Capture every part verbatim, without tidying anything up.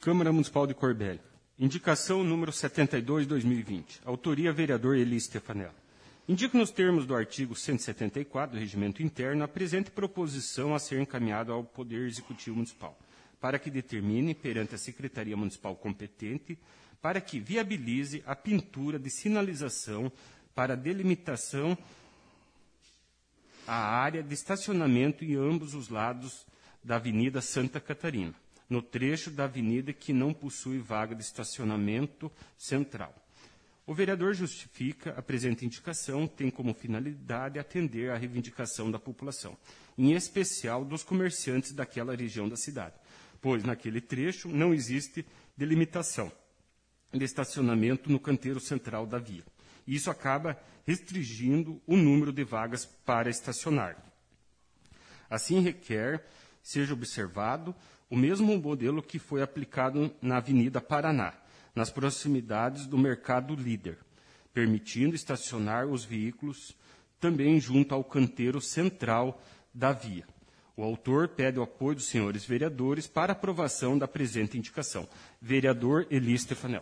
Câmara Municipal de Corbélia. Indicação número setenta e dois, dois mil e vinte. Autoria, vereador Eli Stefanella. Indico nos termos do artigo cento e setenta e quatro do Regimento Interno a presente proposição a ser encaminhada ao Poder Executivo Municipal, para que determine, perante a Secretaria Municipal competente, para que viabilize a pintura de sinalização para delimitação à área de estacionamento em ambos os lados da Avenida Santa Catarina, no trecho da avenida que não possui vaga de estacionamento central. O vereador justifica a presente indicação tem como finalidade atender à reivindicação da população, em especial dos comerciantes daquela região da cidade, pois naquele trecho não existe delimitação de estacionamento no canteiro central da via. Isso acaba restringindo o número de vagas para estacionar. Assim, requer seja observado o mesmo modelo que foi aplicado na Avenida Paraná, nas proximidades do Mercado Líder, permitindo estacionar os veículos também junto ao canteiro central da via. O autor pede o apoio dos senhores vereadores para aprovação da presente indicação. Vereador Eli Stefanella.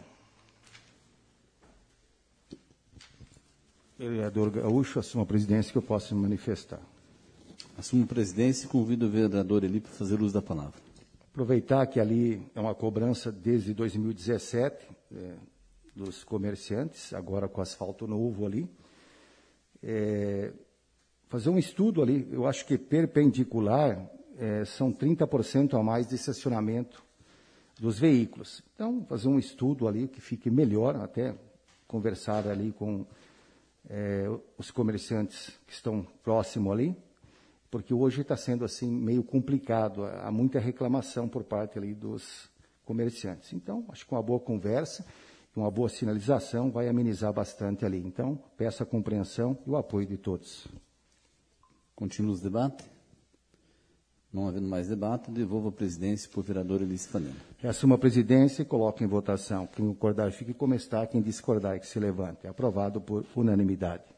Vereador Gaúcho, assumo a presidência que eu possa me manifestar. Assumo a presidência e convido o vereador Eli para fazer uso da palavra. Aproveitar que ali é uma cobrança desde dois mil e dezessete é, dos comerciantes, agora com asfalto novo ali. É, fazer um estudo ali, eu acho que perpendicular é, são trinta por cento a mais de estacionamento dos veículos. Então, fazer um estudo ali que fique melhor, até conversar ali com é, os comerciantes que estão próximo ali, porque hoje está sendo assim meio complicado, há muita reclamação por parte ali dos comerciantes. Então, acho que uma boa conversa, uma boa sinalização vai amenizar bastante ali. Então, peço a compreensão e o apoio de todos. Continua os debates? Não havendo mais debate, devolvo a presidência para o vereador Eli Stefanella. Assumo a presidência e coloco em votação. Quem concordar fique como está, quem discordar que se levante. Aprovado por unanimidade.